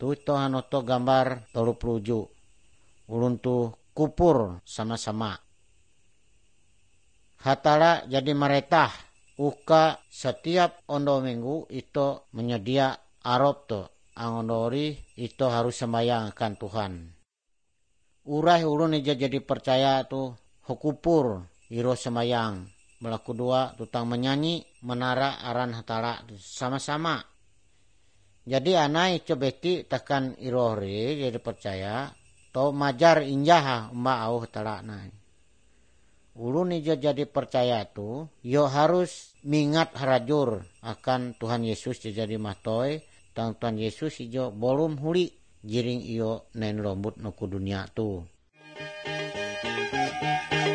tu itu hanoto gambar tolu peluju. Ulun tu kupur sama-sama. Hatala jadi meretah. Uka setiap ondo minggu itu menyedia arop to. Ang ondori itu harus sembahyang akan Tuhan. Urai ulun ija jadi percaya tu hukupur iro sembahyang. Melaku dua tutang menyanyi menara aran hatala sama-sama. Jadi anai cobeti tekan irohri jadi percaya. To majar injah mbak au hatala nai. Ulun ija jadi percaya tu, yo harus mingat harajur akan Tuhan Yesus jadi matoy, tang Tuhan Yesus ijo bolum huli jiring iyo nen lombut nuku dunia tu.